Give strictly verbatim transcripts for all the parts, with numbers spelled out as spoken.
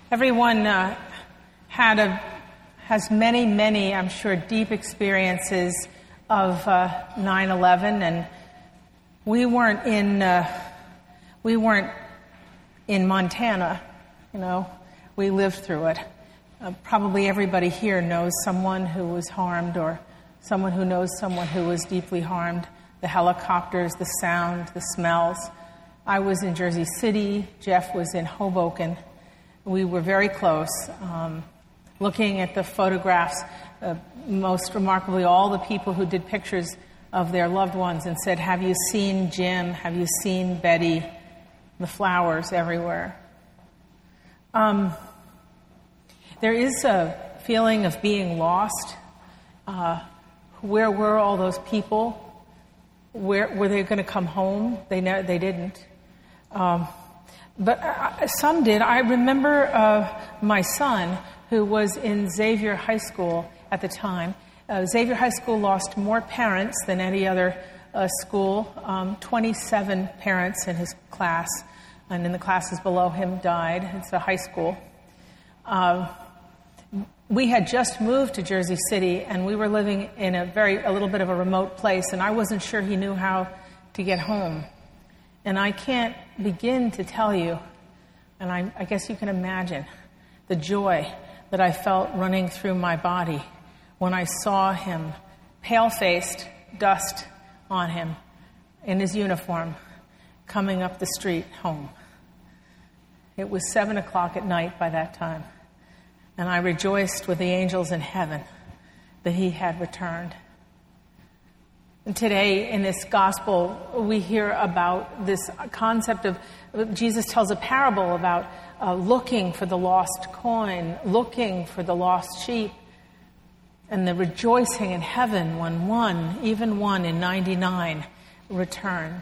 Everyone uh, had a has many, many, I'm sure, deep experiences of uh, nine eleven, and we weren't in uh, we weren't in Montana. You know, we lived through it. Uh, probably everybody here knows someone who was harmed, or someone who knows someone who was deeply harmed. The helicopters, the sound, the smells. I was in Jersey City. Jeff was in Hoboken. We were very close. Um, looking at the photographs, uh, most remarkably, all the people who did pictures of their loved ones and said, "Have you seen Jim? Have you seen Betty?" The flowers everywhere. Um, there is a feeling of being lost. Uh, where were all those people? Where were they going to come home? They ne- they didn't. Um, but uh, some did. I remember uh, my son, who was in Xavier High School at the time. Uh, Xavier High School lost more parents than any other uh, school. Um, twenty-seven parents in his class, and in the classes below him died. It's a high school. Uh, we had just moved to Jersey City, and we were living in a very a little bit of a remote place, and I wasn't sure he knew how to get home. And I can't begin to tell you, and I, I guess you can imagine, the joy that I felt running through my body when I saw him, pale-faced, dust on him, in his uniform, coming up the street home. It was seven o'clock at night by that time, and I rejoiced with the angels in heaven that he had returned. And today, in this gospel, we hear about this concept of, Jesus tells a parable about uh, looking for the lost coin, looking for the lost sheep, and the rejoicing in heaven when one, even one in ninety-nine, returns.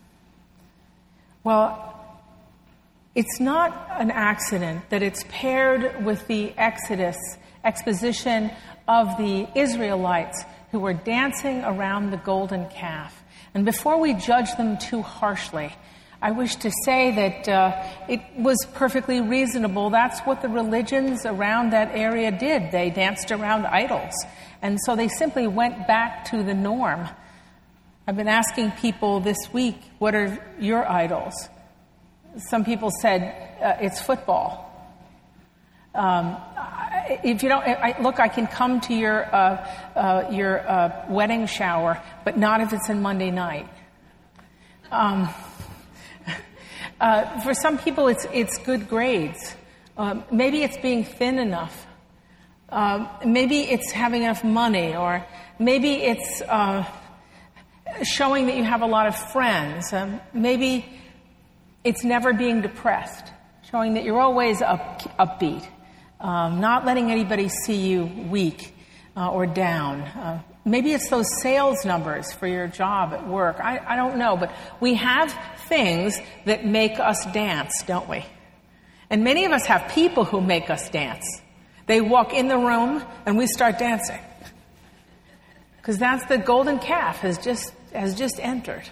Well, it's not an accident that it's paired with the Exodus exposition of the Israelites who were dancing around the golden calf. And before we judge them too harshly, I wish to say that uh, it was perfectly reasonable. That's what the religions around that area did. They danced around idols. And so they simply went back to the norm. I've been asking people this week, what are your idols? Some people said, uh, it's football. Um, if you don't, I, look, I can come to your uh, uh, your uh, wedding shower, but not if it's on Monday night. Um, uh, for some people, it's it's good grades. Um, maybe it's being thin enough. Uh, maybe it's having enough money, or maybe it's uh, showing that you have a lot of friends. Um, maybe it's never being depressed, showing that you're always up, upbeat. Um, not letting anybody see you weak uh, or down. Uh, maybe it's those sales numbers for your job at work. I, I don't know, but we have things that make us dance, don't we? And many of us have people who make us dance. They walk in the room and we start dancing. Because that's the golden calf has just has just entered.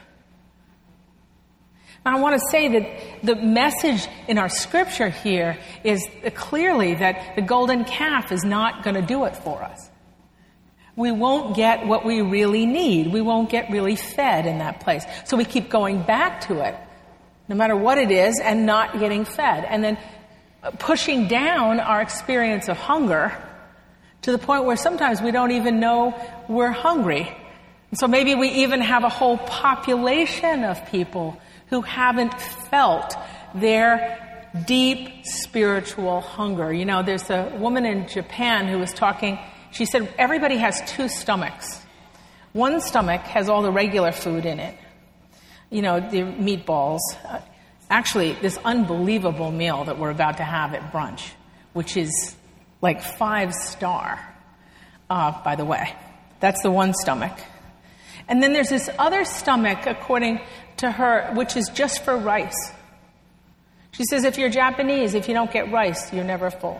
I want to say that the message in our scripture here is clearly that the golden calf is not going to do it for us. We won't get what we really need. We won't get really fed in that place. So we keep going back to it, no matter what it is, and not getting fed. And then pushing down our experience of hunger to the point where sometimes we don't even know we're hungry. And so maybe we even have a whole population of people who haven't felt their deep spiritual hunger. You know, there's a woman in Japan who was talking. She said everybody has two stomachs. One stomach has all the regular food in it. You know, the meatballs. Uh, actually, this unbelievable meal that we're about to have at brunch, which is like five star, uh, by the way. That's the one stomach. And then there's this other stomach, according to her, which is just for rice. She says, if you're Japanese, if you don't get rice, you're never full.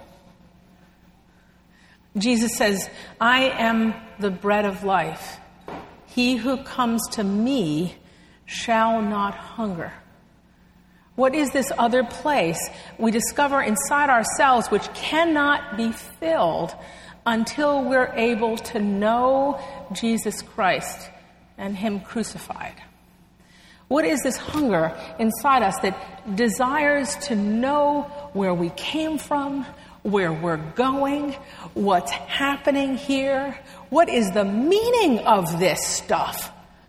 Jesus says, I am the bread of life. He who comes to me shall not hunger. What is this other place we discover inside ourselves which cannot be filled until we're able to know Jesus Christ and Him crucified? What is this hunger inside us that desires to know where we came from, where we're going, what's happening here? What is the meaning of this stuff?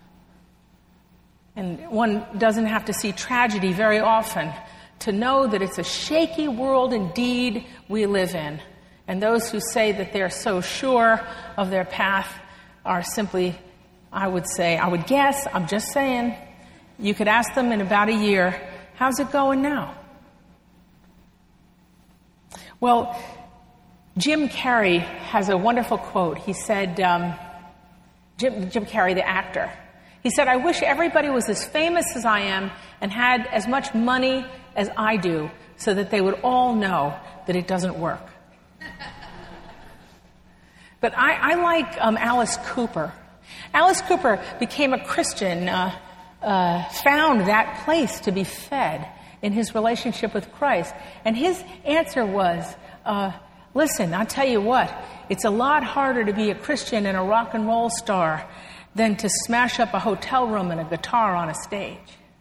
And one doesn't have to see tragedy very often to know that it's a shaky world indeed we live in. And those who say that they're so sure of their path are simply, I would say, I would guess, I'm just saying, you could ask them in about a year, how's it going now? Well, Jim Carrey has a wonderful quote. He said, um, Jim, Jim Carrey, the actor, he said, I wish everybody was as famous as I am and had as much money as I do so that they would all know that it doesn't work. But I, I like um, Alice Cooper. Alice Cooper became a Christian, uh, uh, found that place to be fed in his relationship with Christ. And his answer was, uh, listen, I'll tell you what, it's a lot harder to be a Christian and a rock and roll star than to smash up a hotel room and a guitar on a stage.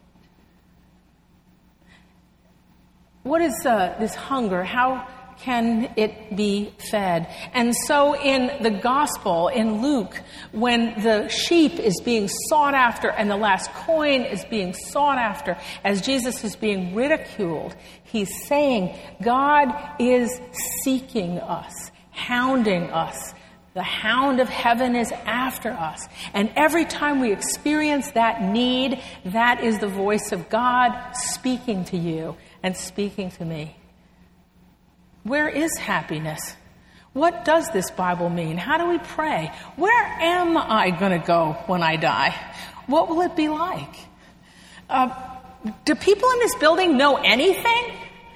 What is uh, this hunger? How can it be fed? And so in the gospel, in Luke, when the sheep is being sought after and the last coin is being sought after, as Jesus is being ridiculed, he's saying, God is seeking us, hounding us. The hound of heaven is after us. And every time we experience that need, that is the voice of God speaking to you and speaking to me. Where is happiness? What does this Bible mean? How do we pray? Where am I going to go when I die? What will it be like? Uh, do people in this building know anything?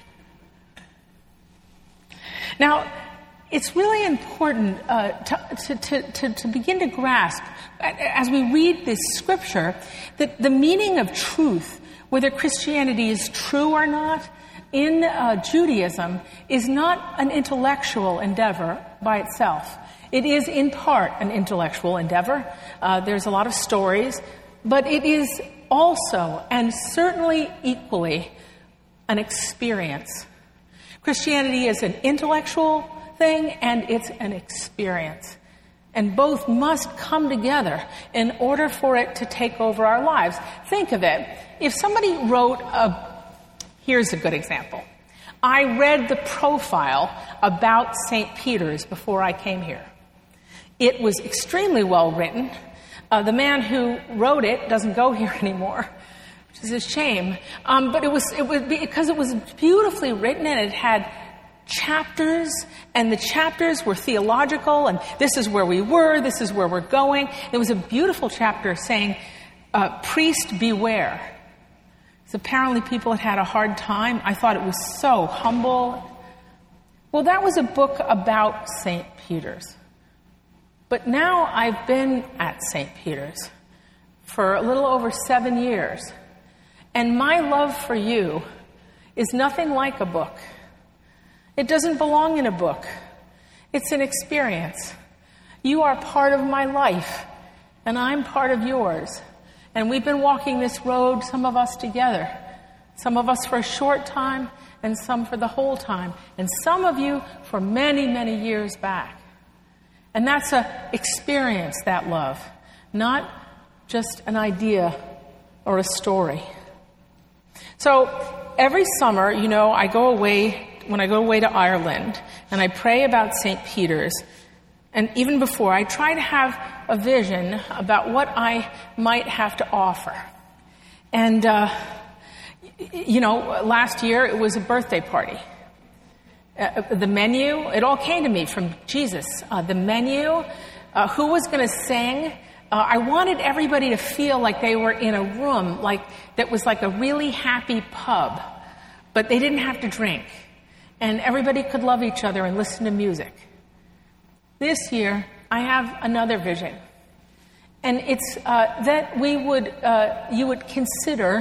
Now, it's really important uh, to, to, to, to begin to grasp, as we read this scripture, that the meaning of truth, whether Christianity is true or not, in uh, Judaism, is not an intellectual endeavor by itself. It is in part an intellectual endeavor. Uh, there's a lot of stories, but it is also, and certainly equally, an experience. Christianity is an intellectual thing, and it's an experience. And both must come together in order for it to take over our lives. Think of it. If somebody wrote a... Here's a good example. I read the profile about Saint Peter's before I came here. It was extremely well written. Uh, the man who wrote it doesn't go here anymore, which is a shame. Um, but it was, it was because it was beautifully written, and it had chapters, and the chapters were theological, and this is where we were, this is where we're going. There was a beautiful chapter saying, uh, priest beware. So apparently people had had a hard time. I thought it was so humble. Well, that was a book about Saint Peter's. But now I've been at Saint Peter's for a little over seven years. And my love for you is nothing like a book. It doesn't belong in a book. It's an experience. You are part of my life, and I'm part of yours. And we've been walking this road, some of us together. Some of us for a short time, and some for the whole time. And some of you for many, many years back. And that's an experience, that love. Not just an idea or a story. So every summer, you know, I go away... When I go away to Ireland, and I pray about Saint Peter's, and even before, I try to have a vision about what I might have to offer. And, uh, you know, last year it was a birthday party. Uh, the menu, it all came to me from Jesus. Uh, the menu, uh, who was going to sing. Uh, I wanted everybody to feel like they were in a room like that was like a really happy pub, but they didn't have to drink. And everybody could love each other and listen to music. This year, I have another vision. And it's uh, that we would, uh, you would consider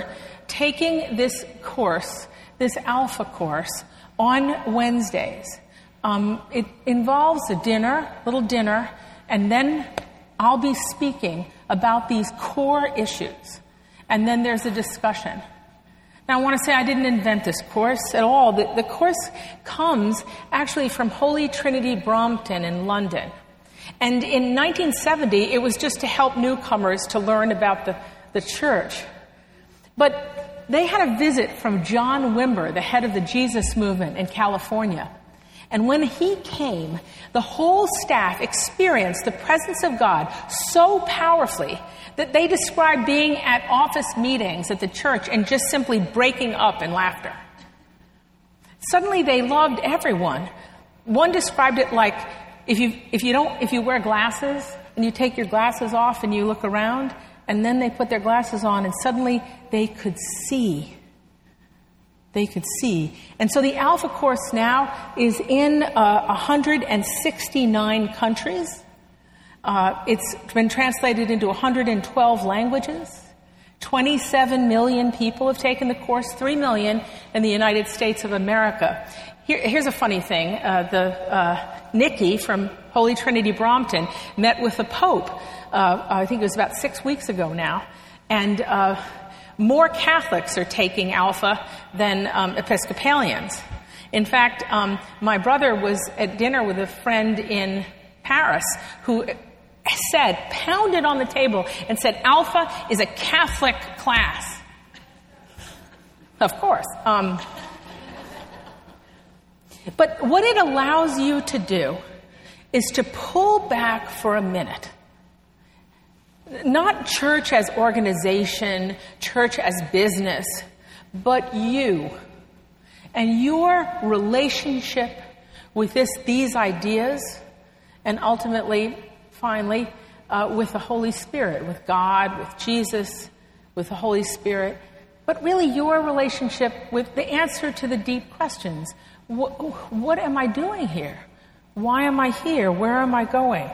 taking this course, this Alpha course, on Wednesdays. Um, it involves a dinner, little dinner, and then I'll be speaking about these core issues. And then there's a discussion. Now, I want to say I didn't invent this course at all. The, the course comes actually from Holy Trinity Brompton in London. And in nineteen seventy, it was just to help newcomers to learn about the, the church. But they had a visit from John Wimber, the head of the Jesus movement in California. And when he came, the whole staff experienced the presence of God so powerfully that they described being at office meetings at the church and just simply breaking up in laughter. Suddenly they loved everyone. One described it like if you if you don't if you wear glasses and you take your glasses off and you look around, and then they put their glasses on and suddenly they could see. They could see. And so the Alpha course now is in uh, one hundred sixty-nine countries. Uh, it's been translated into one hundred twelve languages. twenty-seven million people have taken the course, three million in the United States of America. Here, here's a funny thing. Uh, the uh, Nikki from Holy Trinity Brompton met with the Pope, uh, I think it was about six weeks ago now, and uh, more Catholics are taking Alpha than um, Episcopalians. In fact, um, my brother was at dinner with a friend in Paris who said, pounded on the table and said, Alpha is a Catholic class. Of course. Um, but what it allows you to do is to pull back for a minute. Not church as organization, church as business, but you and your relationship with this, these ideas, and ultimately, finally, uh, with the Holy Spirit, with God, with Jesus, with the Holy Spirit, but really your relationship with the answer to the deep questions. What, what am I doing here? Why am I here? Where am I going?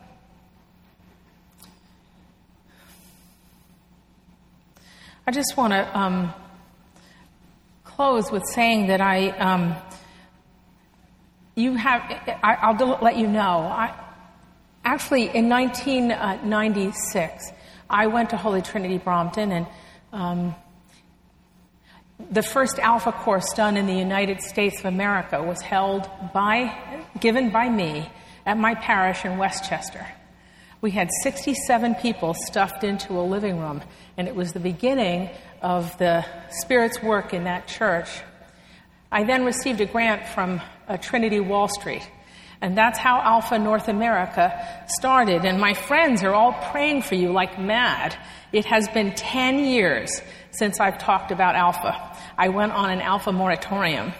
I just want to um, close with saying that I, um, you have, I, I'll let you know. I, actually, in nineteen ninety-six, I went to Holy Trinity Brompton, and um, the first Alpha course done in the United States of America was held by, given by me at my parish in Westchester. We had sixty-seven people stuffed into a living room, and it was the beginning of the Spirit's work in that church. I then received a grant from uh, Trinity Wall Street, and that's how Alpha North America started. And my friends are all praying for you like mad. It has been ten years since I've talked about Alpha. I went on an Alpha moratorium.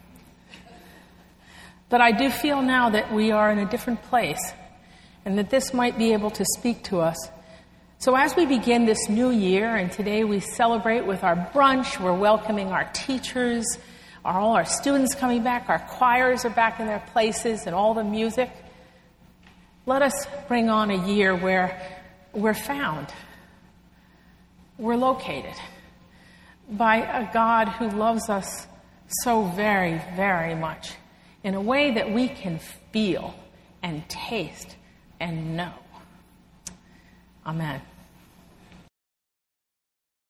But I do feel now that we are in a different place, and that this might be able to speak to us. So as we begin this new year, and today we celebrate with our brunch, we're welcoming our teachers, all our students coming back, our choirs are back in their places, and all the music. Let us bring on a year where we're found, we're located by a God who loves us so very, very much, in a way that we can feel and taste and know. Amen.